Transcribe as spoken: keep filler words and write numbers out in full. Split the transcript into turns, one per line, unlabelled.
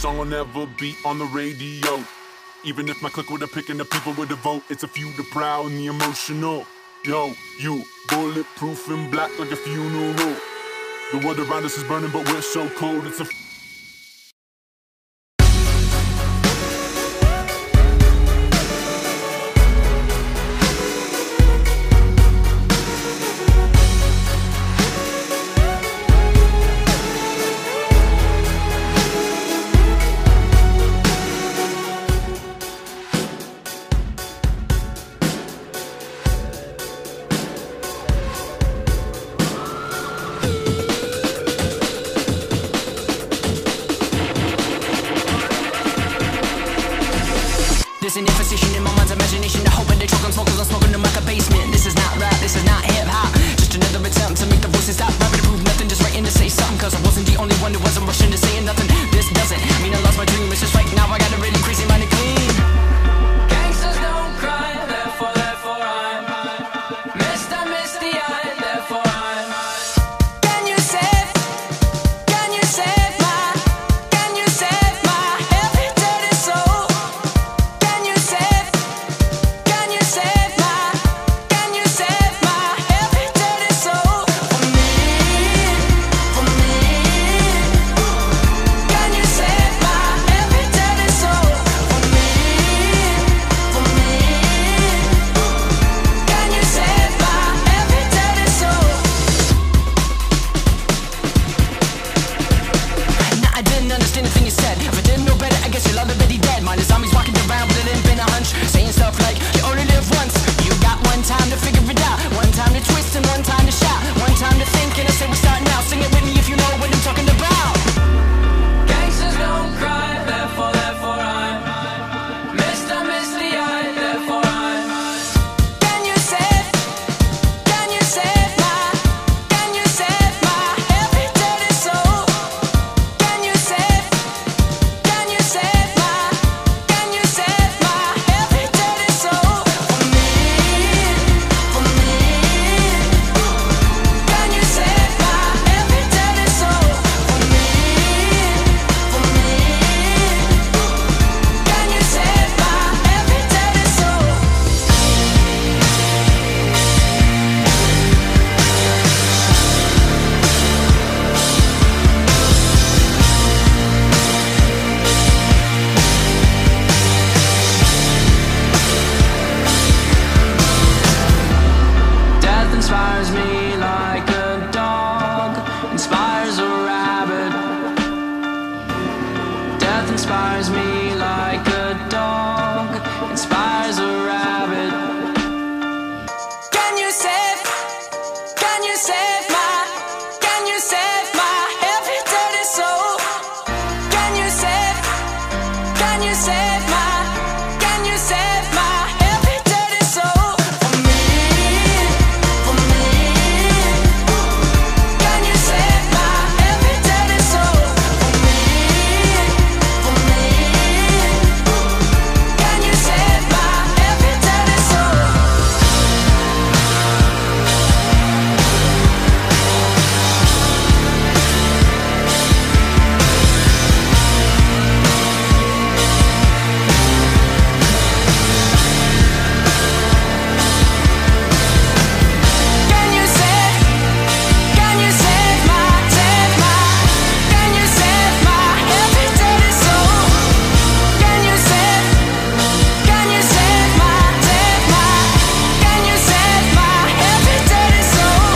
song will never be on the radio. Even if my clique were to pick and the people were to vote, it's a few the proud and the emotional. Yo, you, bulletproof and black like a funeral. The world around us is burning, but we're so cold, it's a
There's an imposition in my mind's imagination. The hope and the choke on smoke 'cause I'm smoking to like a basement. This is not rap, this is not hip-hop. Just another attempt to make the voices stop rapping to prove nothing, just writing to say something. 'Cause I wasn't the only one who wasn't rushing to saying nothing. This doesn't mean I lost my dream, it's just right now I got a really crazy mind to clean. Gangsters don't cry, therefore, therefore I'm Mister Misty Eye, therefore I'm Can you save, can you save my, can you save my every dirty soul? Can you save, can you save my, can you save my every dirty soul? For me, for me. Can you save my every dirty soul? For me, for me. Can you save my every dirty soul? Nah, I didn't understand the thing you said. If I didn't know better, I guess you're already dead. Mine is zombies walking around with a limp and a hunch, saying stuff like, you only live once. You got one time to figure it out, one time to twist and one time to shout, one time to think and I say we're starting now. Sing it with me if you know what I'm talking about. Gangsters don't cry, therefore, therefore I'm Mister Misty Eye, therefore I'm Can you save, can you save my, can you save my every dirty soul? Can you save, can you save my, can you save my every dirty soul? For me, for me. Can you save my every dirty soul? For me, for me. Can you save my every dirty soul? Death inspires me like a dog inspires a rabbit. Death inspires me like a dog inspires a rabbit. Can you save, can you save my, can you save my every dirty soul? Can you save, can you save my, can you save my every dirty soul? For me, for me. Can you save my every dirty soul? For me, for me. Can you save my every dirty soul? Can you save, can you save my, save my, can you save my every dirty soul? Can you save, can you save my, save my, can you save my every dirty soul?